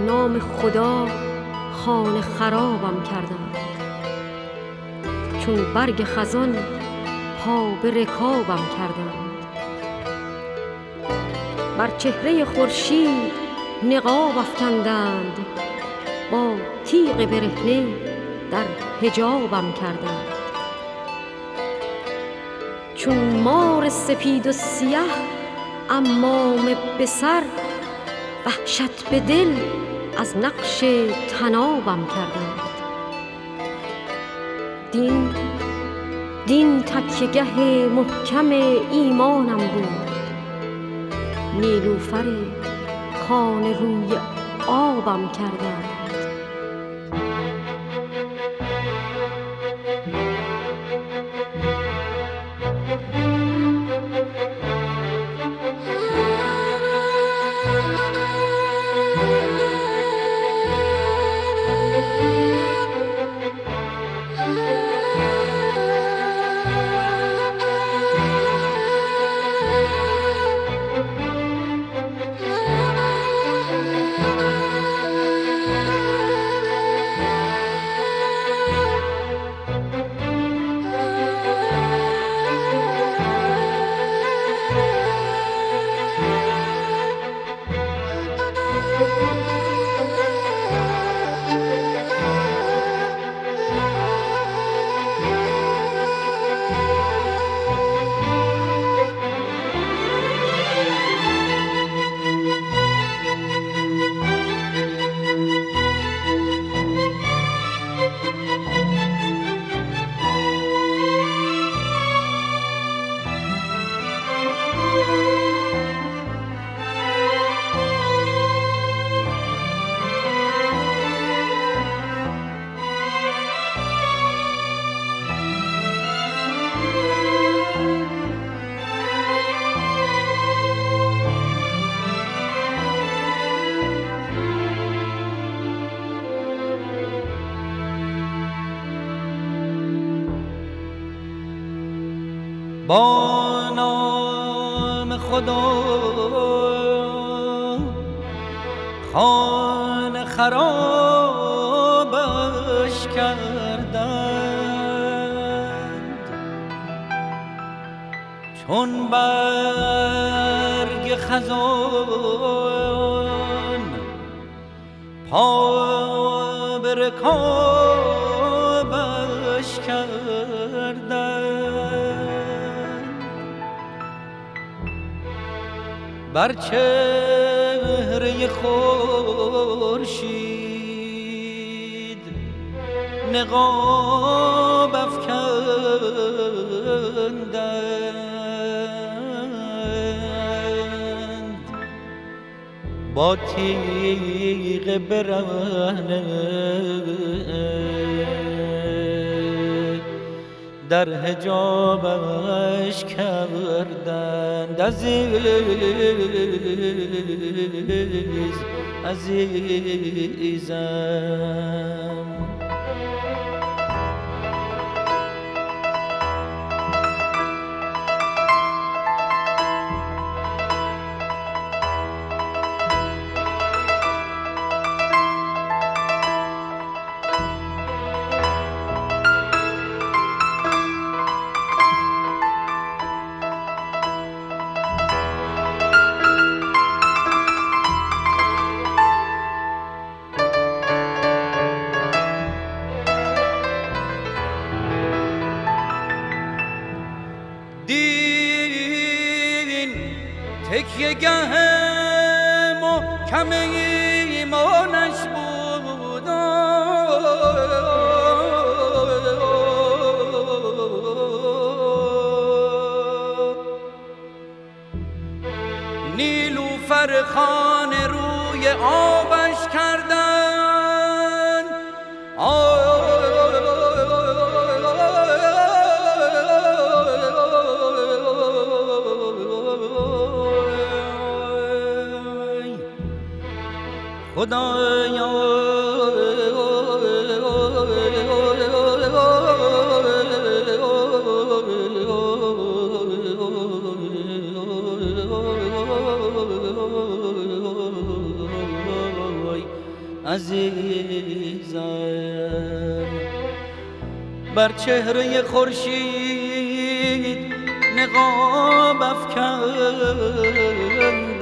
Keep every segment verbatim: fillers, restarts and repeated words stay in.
نام خدا خانه خرابم کردند. چون برگ خزان پا به رکابم کردند. بر چهره خورشید نقاب افکندند. با تیغ برهنه در حجابم کردند. چون مار سپید و سیه عمامه به سر، وحشت به دل از نقش طنابم کردند. دین دین تکیه‌گه محکم ایمانم بود. نیلوفر خانه روی آبم کردند. با نام خدا خانه خرابش کردند. چون برگ خزان پا به رکابش کردند. بر چهره خورشید نقاب افکندند. با تیغ برهنه در حجابش کردند. عزیز عزیزم تکیه‌گه محکم ایمانش بود. نیلوفر خانه روی آبش کردند. خدایا بریزم. بر چهره خورشید نقاب افکندند،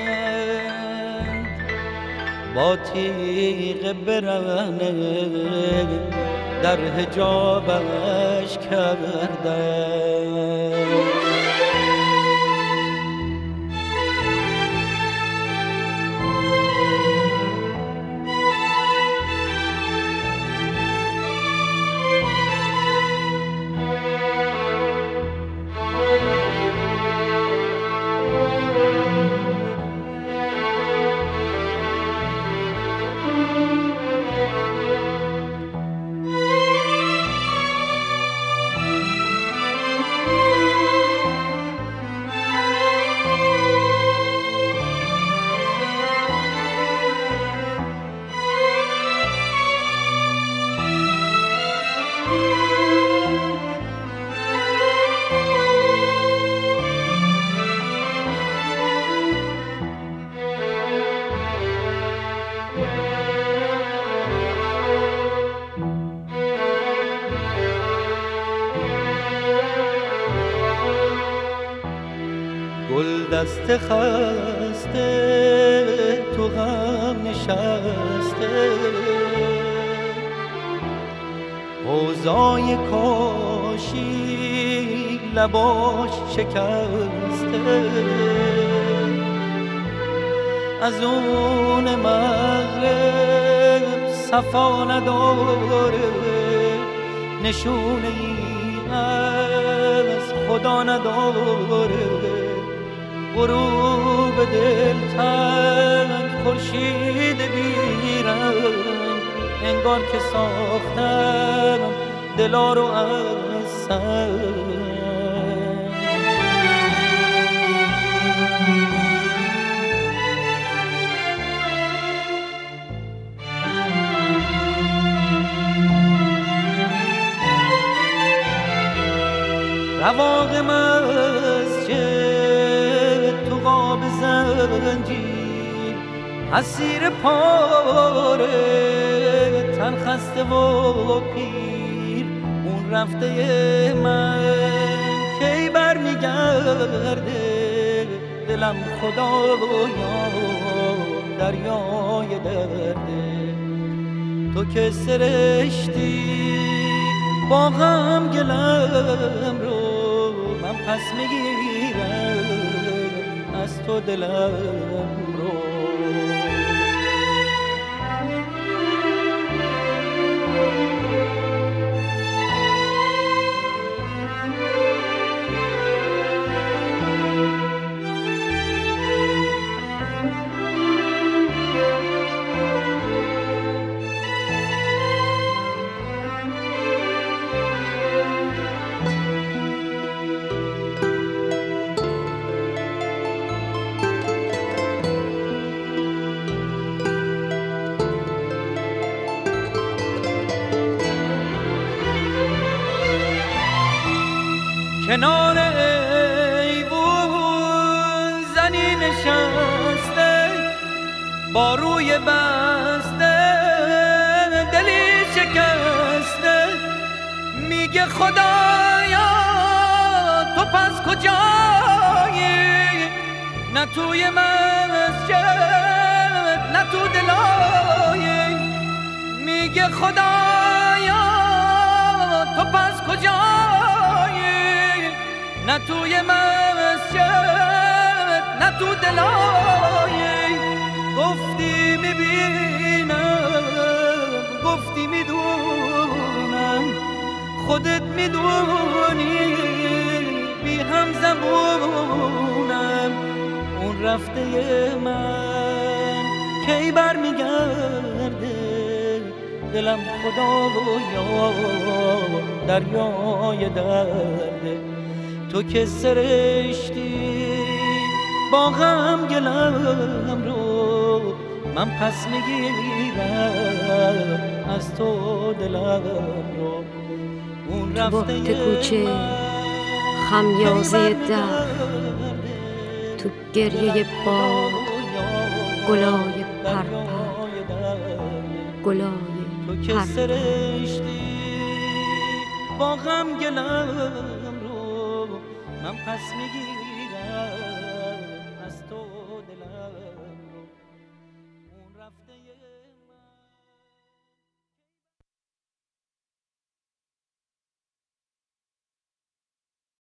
با تیغ برهنه در حجابش کردند. گل دست خسته تو غم نشسته، حوضای کاشی لباش شکسته، از اون مغرب صفا نداره، نشونه ای از خدا نداره، غروب دلتنگ خورشید بیرنگ، انگار که ساختم دلا رو از سنگ. رواق مسجد تو قاب زنجیر، اسیر پاره تن خسته و پیر، اون رفته من کی بر میگرده، دلم خدایا دریای درده. تو که سرشتی با غم گلم رو، من پس میگیرم از تو دلم رو. کنار ایوون زنی نشسته، با روی بسته دلی شکسته، میگه خدایا تو پس کجایی، نه توی مسجد نه تو دلایی، میگه خدایا تو پس کجایی، نه توی مسجد نه تو دلایی. گفتی میبینم، گفتی میدونم، خودت میدونی بی هم زبونم، اون رفته من کی بر میگرده، دلم خدایا دریای درده. تو که سرشتی با غم گلم رو، من پس میگیرم از تو دلم رو. اون تو بهت کوچه خمیازه در، تو گریه باد گلای پرپر، گلای تو که هر سرشتی با غم گلم رو من پس میگیرم